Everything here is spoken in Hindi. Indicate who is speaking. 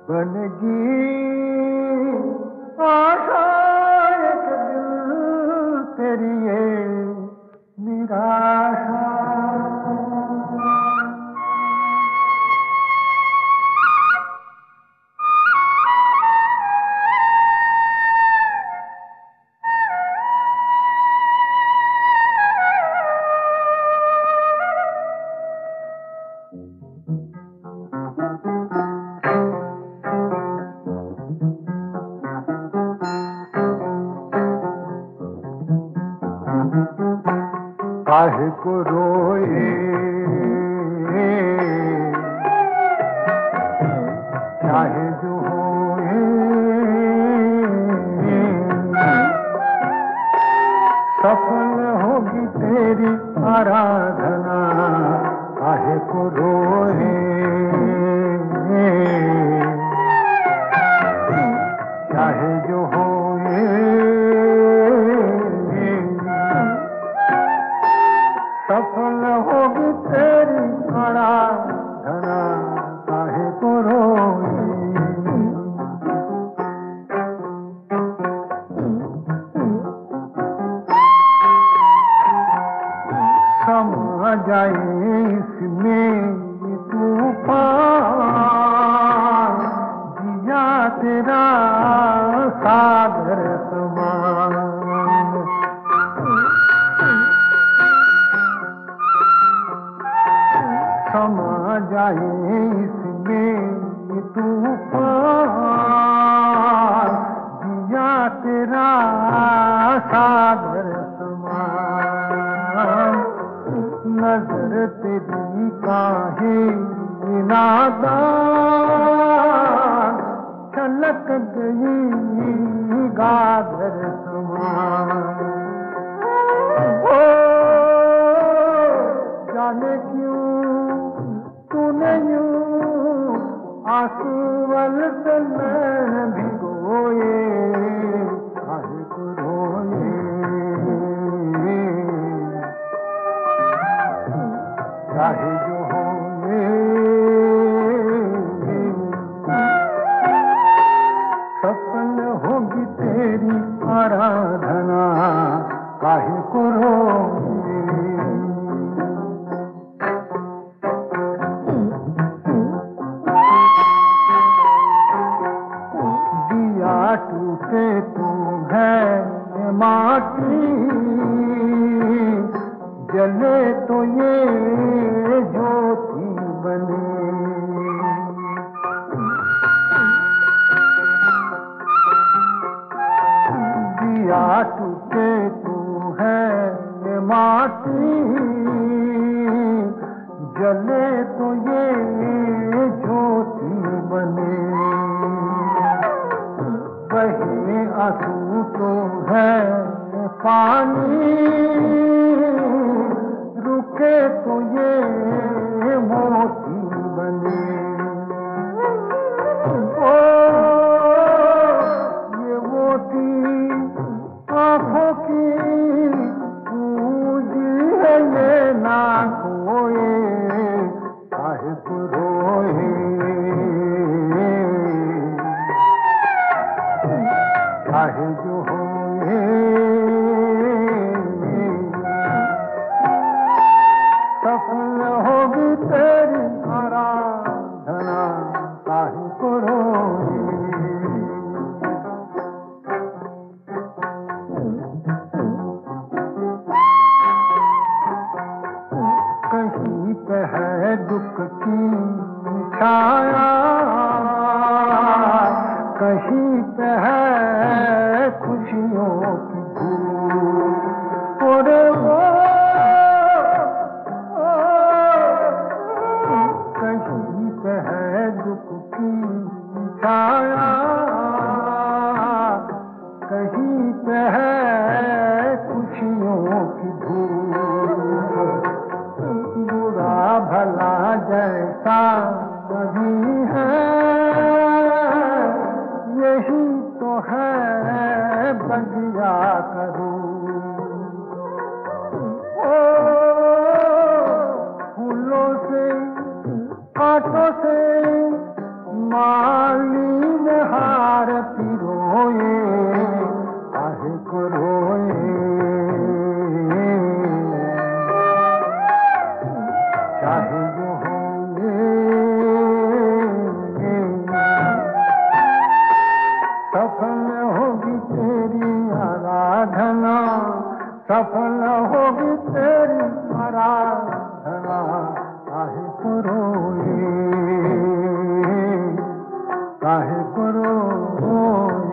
Speaker 1: बनगी आशा एक दिल तेरी ये निराशा। काहे को रोए चाहे जो होए, सफल होगी तेरी आराधना। काहे को रोए चाहे जो होए, सफल होगी तेरी आराधना। काहे को रोए। समा जाए इसमें तूफान, जिया तेरा सागर समान। समा जाए इसमें तूफान, जिया तेरा सागर समान। नजर तेरी काहे नादान, छलक गई गागर समान। ओ जाने क्यों तूने यूं आंसुअल से नैन भिगोए। काहे को रोए चाहे जो होए, सफल होगी तेरी आराधना। काहे को रोए। दिया टूटे तू है माटी, जले तो ये ज्योति बने। दिया टूटे तू है माटी, जले तो ये ज्योति बने। बहे आंसू तो है पानी, रुके तो ये मोती बने। ओ ये मोती आंखों की पूंजी है, ये ना खोए। काहे को रोए चाहे जो होए, सफल होगी तेरी आराधना। काहे को रोए। कहीं पे है दुख की छाया, कहीं पे है खुशियों की धूप। और वो कहीं पे है दुख की छाया, कहीं पे है खुशियों की धूप। बुरा भला जैसा कभी है, यही तो है बगिया करूं। ओ फूलों से कांटों से माली सफल होगी तेरी आराधना, काहे को रोए, काहे को रोए।